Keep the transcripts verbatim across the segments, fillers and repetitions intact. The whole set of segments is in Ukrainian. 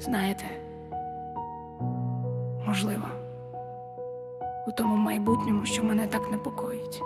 Знаєте, можливо, у тому майбутньому, що мене так непокоїть,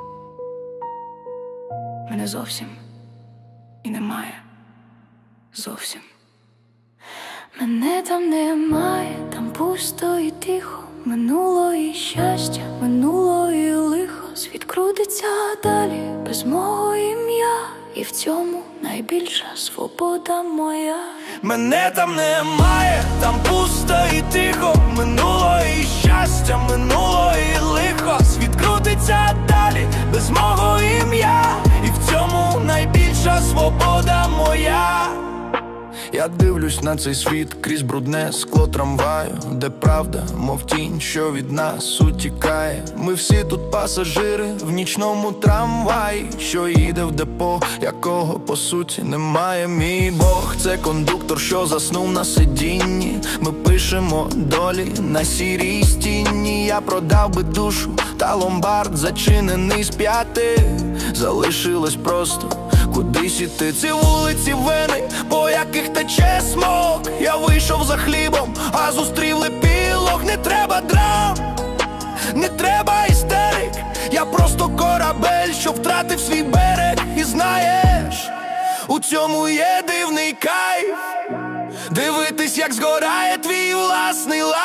мене зовсім і немає. Зовсім. Мене там немає, там пусто і тихо. Минуло і щастя, минуло і лихо. Світ крутиться далі без мого ім'я, і в цьому найбільша свобода моя. Мене там немає, там пусто і тихо. Минуло і щастя, минуло і лихо. Світ крутиться далі без мого ім'я, і в цьому найбільша свобода моя. Я дивлюсь на цей світ крізь брудне скло трамваю, де правда, мов тінь, що від нас утікає. Ми всі тут пасажири в нічному трамваї, що їде в депо, якого по суті немає. Мій Бог — це кондуктор, що заснув на сидінні. Ми пишемо долі на сірій стіні. Я продав би душу, та ломбард зачинений з п'яти. Залишилось просто кудись іти. Ці вулиці Вени, по яких тече смог. Я вийшов за хлібом, а зустрів лепілок. Не треба драм, не треба істерик. Я просто корабель, що втратив свій берег. І знаєш, у цьому є дивний кайф. Дивитись, як згорає твій власний лайф.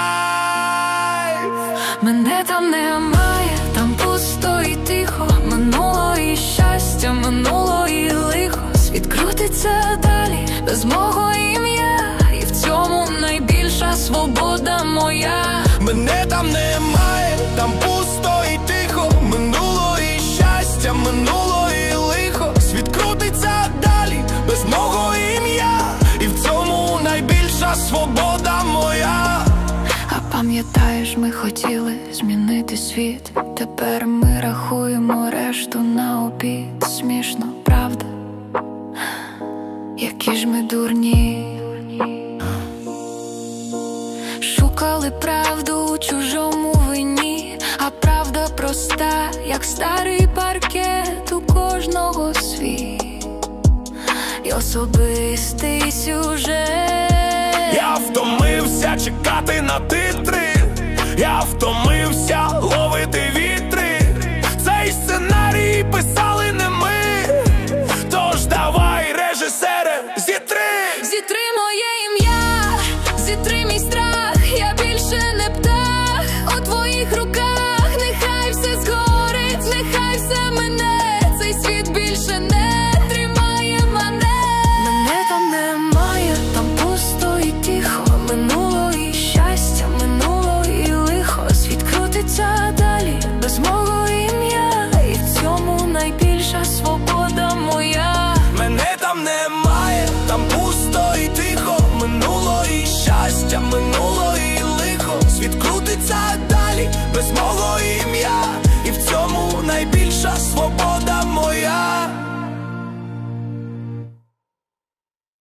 Мене там немає, там пусто і тихо. Минуло і щастя, минуло і лихо. Світ крутиться далі без мого ім'я, і в цьому найбільша свобода моя. Мене там немає, там пусто і тихо. Минуло і щастя, минуло і лихо. Світ крутиться далі без мого ім'я, і в цьому найбільша свобода моя. А пам'ятаєш, ми хотіли змінити світ. Тепер ми рахуємо решту на обід. Смішно, правда? Які ж ми дурні. Шукали правду у чужому вині, а правда проста, як старий паркет, у кожного свій і особистий сюжет. Я втомився чекати на титри, я втомився ловити вітри. Цей сценарій писали не ми, тож давай, режисере, зітри. Зітри моє ім'я, зітри мій страх. Я більше не птах у твоїх руках. Нехай все згорить, нехай все мине. Цей світ більше не тримає мене. Мене там немає, там пусто і тихо. Минуло і щастя, минуло і лихо. Світ крутиться далі без мого ім'я, і в цьому найбільша свобода моя. Мене там немає, там пусто і тихо. Минуло і щастя, минуло і лихо. Світ крутиться далі без мого